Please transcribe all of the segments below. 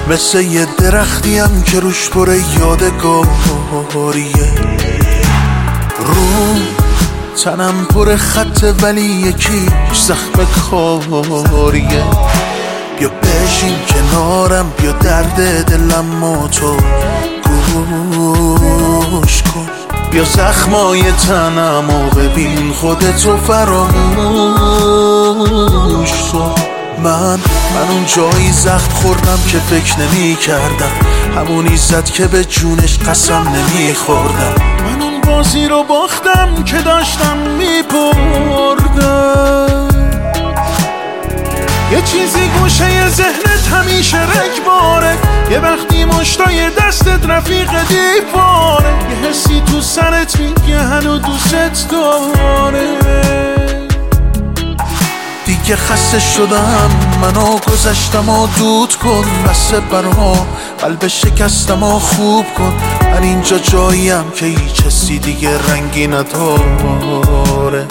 مثل یه درختیم که روش پر یادگاریه. رو تنم پر خطه ولی یکیش زخم کاریه. بیا بشین کنارم، بیا درد دلم و تو گوش کن. بیا زخمای تنم و ببین خودتو فراموش کن. من اون جایی زخم خوردم که فکر نمی کردم، همونی زد که به جونش قسم نمی خوردم. من اون بازی رو باختم که داشتم می بردم. یه چیزی گوشه ذهنت همیشه رگباره، یه وقتی مشتای دستت رفیق دیواره، یه حسی تو سرت میگه هنو دوست داره. دیگه خسته شدم، منو گذشتم و دود کن. بس برا قلب شکستم و خوب کن. من اینجا جاییم که هیچ حسی دیگه رنگی نداره.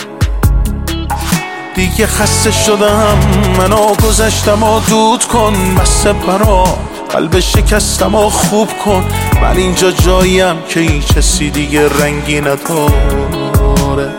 دیگه خسته شدم، منو گذشتم و دود کن. بس برا قلب شکستم و خوب کن. من اینجا جاییم که هیچ حسی دیگه رنگی نداره.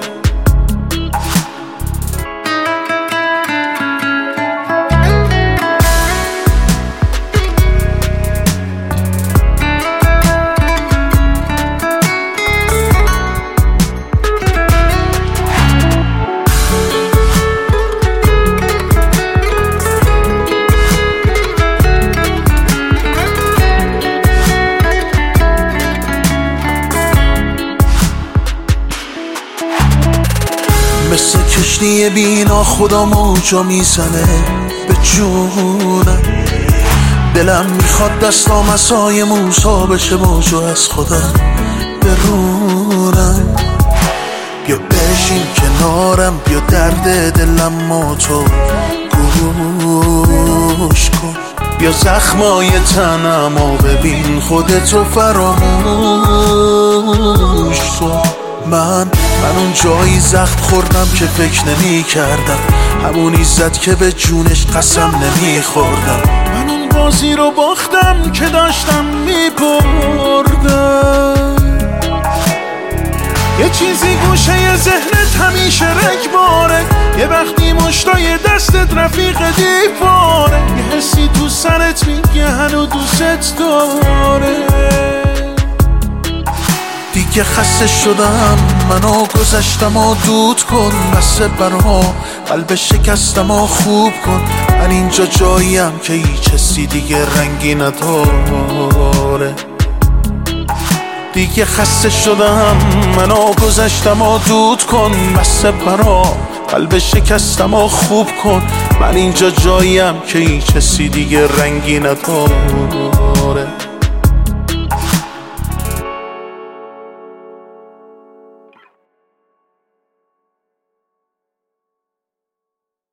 مثل کشتی بینا خدا موجا میزنه به جونم. دلم میخواد دستام عصای موسا بشه موجا از خودم برونم. بیا بشین کنارم، بیا درد دلم و تو گوش کن. بیا زخمای تنم و ببین خودتو فراموش کن. من اون جایی زخم خوردم که فکر نمی کردم، همونی زد که به جونش قسم نمی خوردم. من اون بازی رو باختم که داشتم می بردم. یه چیزی گوشه ذهنت همیشه رگباره، یه وقتی مشتای دستت رفیق دیواره، یه حسی تو سرت میگه هنو دوست داره. دیگه خسته شدم، منو گذشتم و دود کن. بس برا قلب شکستم و خوب کن. من اینجا جاییم که هیچ حسی دیگه رنگی نداره. دیگه خسته شدم، منو گذشتم و دود کن. بس برا قلب شکستم و خوب کن. من اینجا جاییم که هیچ حسی دیگه رنگی نداره.